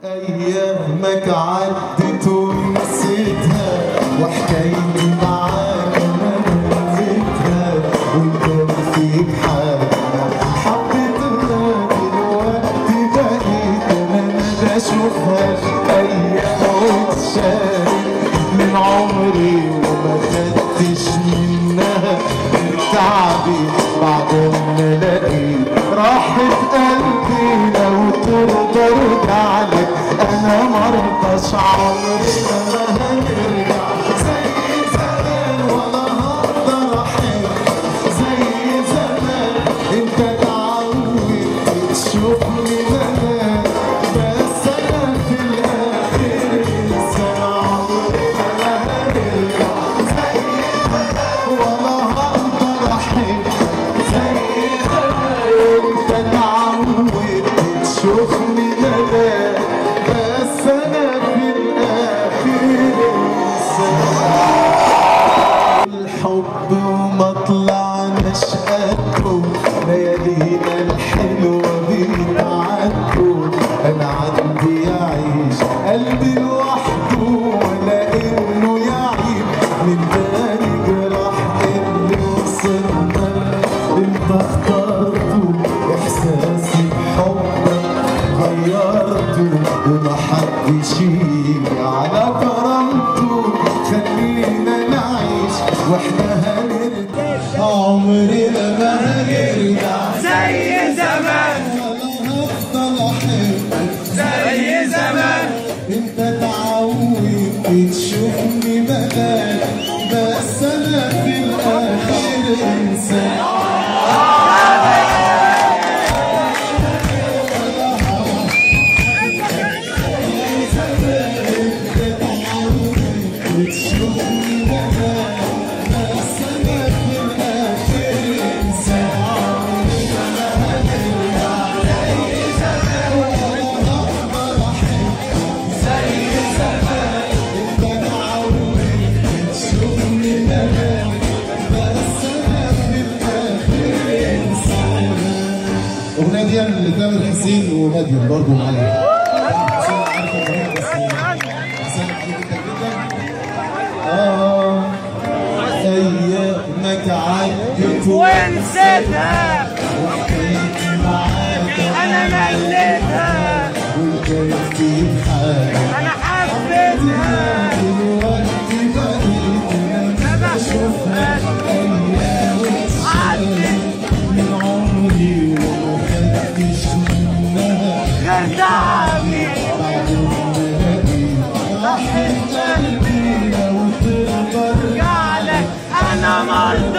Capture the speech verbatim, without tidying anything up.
أيامك عدت ونسيتها وحكايتي معاك أنا نسيتها وكان فيك حاجة حبيتها دلوقتي بقيت أنا ما بشوفهاش أيام واتشالت من عمري وما خدتش منها تعبي بعد ما لقيت راحت قلبي لو ترضى ارجع لك انا مرضاش عمري ما هنرجع زي زمان ولا هقدر احب زي زمان انت اتعودت تشوفني زمان بس انا في الاخر انسان عمري ما هنرجع زي زمان ولا هقدر احب زي زمان انت اتعودت تشوفني زمان بس انا في الاخر انسان الحب وما طلعناش قده ليالينا الحلوه بيتعدوا انا عندي يعيش قلبي لوحده ولا انه يعيب من تاني جراح اللي وصلنا انت اخترته احساسي بحبك غيرته ومحدش يجي على كرامته خلينا نعيش واحنا هنرجع عمرنا ما هنرجع زي زمان ولا هفضل احبك زي زمان انت اتعودت تشوفني مكانك بس انا في الاخر انسان تشوفني مكانك بس انا في الاخر انسان عمري ما هنرجع زي زمان ولا هقدر احبك زي زمان انت اتعودت تشوفني مكانك بس انا في الاخر انسان. الاغنيه دي لتامر حسين ومدين برضه معايا. آه أيامك عدت ونسيتها وحكايتي معاك أنا مليتها وكان في حاجة أنا حبيتها دلوقتي بقيت أنا ما بشوفهاش أيام واتشالت من عمري وما خدتش منها غير تعبي بعد ما لقيت راحت قلبي لو تقدر قالك أنا مرضى